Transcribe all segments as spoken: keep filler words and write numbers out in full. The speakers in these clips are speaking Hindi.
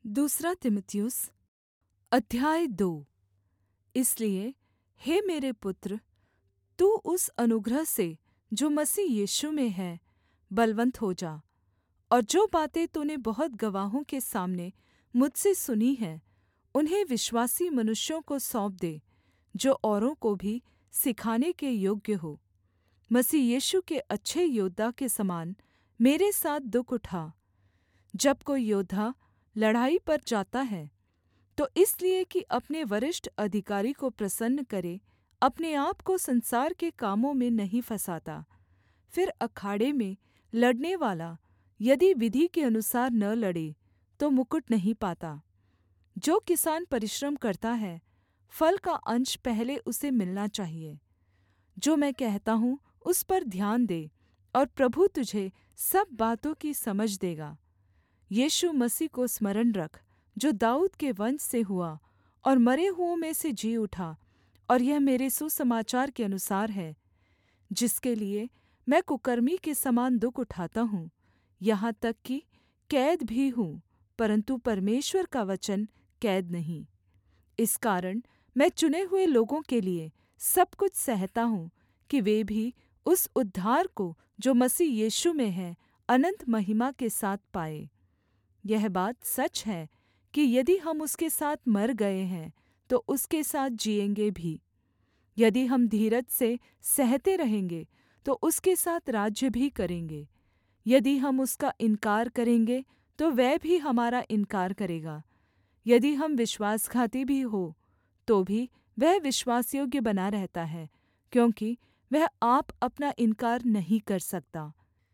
दूसरा तीमुथियुस अध्याय दो। इसलिए हे मेरे पुत्र, तू उस अनुग्रह से जो मसीह यीशु में है बलवन्त हो जा, और जो बातें तूने बहुत गवाहों के सामने मुझसे सुनी हैं उन्हें विश्वासी मनुष्यों को सौंप दे, जो औरों को भी सिखाने के योग्य हो। मसीह यीशु के अच्छे योद्धा के समान मेरे साथ दुःख उठा। जब कोई योद्धा लड़ाई पर जाता है तो इसलिए कि अपने वरिष्ठ अधिकारी को प्रसन्न करे, अपने आप को संसार के कामों में नहीं फँसाता। फिर अखाड़े में लड़ने वाला यदि विधि के अनुसार न लड़े तो मुकुट नहीं पाता। जो किसान परिश्रम करता है, फल का अंश पहले उसे मिलना चाहिए। जो मैं कहता हूँ उस पर ध्यान दे, और प्रभु तुझे सब बातों की समझ देगा। यीशु मसीह को स्मरण रख, जो दाऊद के वंश से हुआ और मरे हुओं में से जी उठा, और यह मेरे सुसमाचार के अनुसार है, जिसके लिए मैं कुकर्मी के समान दुःख उठाता हूँ, यहाँ तक कि कैद भी हूँ, परन्तु परमेश्वर का वचन कैद नहीं। इस कारण मैं चुने हुए लोगों के लिए सब कुछ सहता हूँ, कि वे भी उस उद्धार को जो मसीह यीशु में है अनन्त महिमा के साथ पाएँ। यह बात सच है कि यदि हम उसके साथ मर गए हैं तो उसके साथ जिएँगे भी। यदि हम धीरज से सहते रहेंगे तो उसके साथ राज्य भी करेंगे। यदि हम उसका इनकार करेंगे तो वह भी हमारा इनकार करेगा। यदि हम विश्वासघाती भी हो तो भी वह विश्वासयोग्य बना रहता है, क्योंकि वह आप अपना इनकार नहीं कर सकता।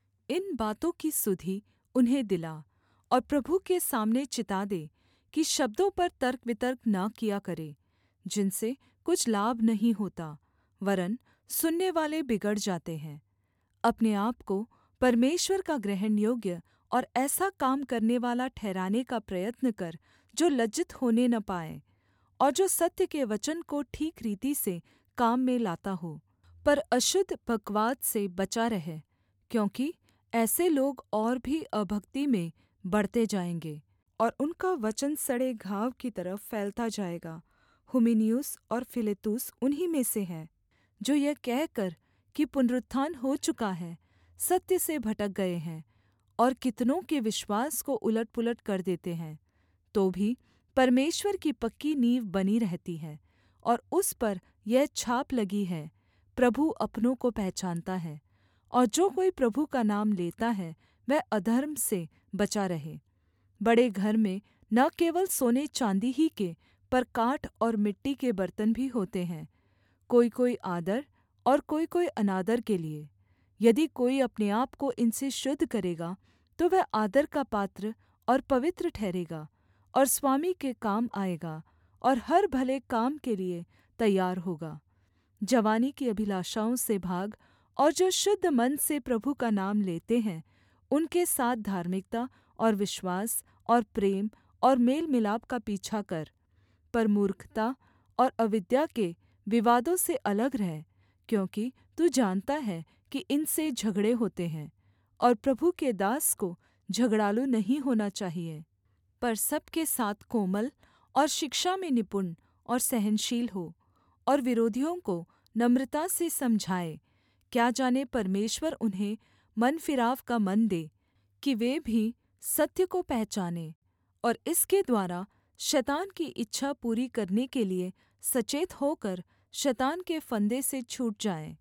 इन बातों की सुधि उन्हें दिला, और प्रभु के सामने चिता दे कि शब्दों पर तर्क वितर्क न किया करे, जिनसे कुछ लाभ नहीं होता, वरन् सुनने वाले बिगड़ जाते हैं। अपने आप को परमेश्वर का ग्रहण योग्य और ऐसा काम करने वाला ठहराने का प्रयत्न कर, जो लज्जित होने न पाए, और जो सत्य के वचन को ठीक रीति से काम में लाता हो। पर अशुद्ध बकवाद से बचा रहे, क्योंकि ऐसे लोग और भी अभक्ति में बढ़ते जाएंगे, और उनका वचन सड़े घाव की तरफ फैलता जाएगा। हुमिनियुस और फिलेतुस उन्हीं में से हैं, जो यह कहकर कि पुनरुत्थान हो चुका है सत्य से भटक गए हैं, और कितनों के विश्वास को उलट-पुलट कर देते हैं। तो भी परमेश्वर की पक्की नींव बनी रहती है, और उस पर यह छाप लगी है, प्रभु अपनों को पहचानता है। और जो कोई प्रभु का नाम लेता है वह अधर्म से बचा रहे। बड़े घर में न केवल सोने चाँदी ही के, पर काठ और मिट्टी के बर्तन भी होते हैं, कोई कोई आदर और कोई कोई अनादर के लिए। यदि कोई अपने आप को इनसे शुद्ध करेगा तो वह आदर का पात्र और पवित्र ठहरेगा, और स्वामी के काम आएगा, और हर भले काम के लिए तैयार होगा। जवानी की अभिलाषाओं से भाग, और जो शुद्ध मन से प्रभु का नाम लेते हैं उनके साथ धार्मिकता और विश्वास और प्रेम और मेल मिलाप का पीछा कर। पर मूर्खता और अविद्या के विवादों से अलग रह, क्योंकि तू जानता है कि इनसे झगड़े होते हैं, और प्रभु के दास को झगड़ालू नहीं होना चाहिए, पर सबके साथ कोमल और शिक्षा में निपुण और सहनशील हो, और विरोधियों को नम्रता से समझाए। क्या जाने परमेश्वर उन्हें मन फिराव का मन दे, कि वे भी सत्य को पहचानें, और इसके द्वारा शैतान की इच्छा पूरी करने के लिए सचेत होकर शैतान के फंदे से छूट जाएँ।